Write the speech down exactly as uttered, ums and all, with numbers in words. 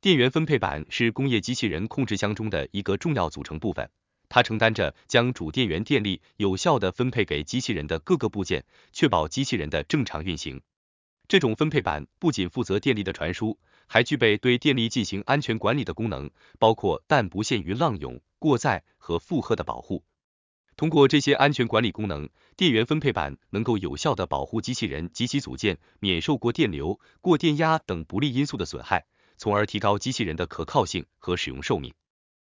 电源分配板是工业机器人控制箱中的一个重要组成部分，它承担着将主电源电力有效地分配给机器人的各个部件，确保机器人的正常运行。这种分配板不仅负责电力的传输，还具备对电力进行安全管理的功能，包括但不限于浪涌、过载和负荷的保护。通过这些安全管理功能，电源分配板能够有效地保护机器人及其组件免受过电流、过电压等不利因素的损害，从而提高机器人的可靠性和使用寿命。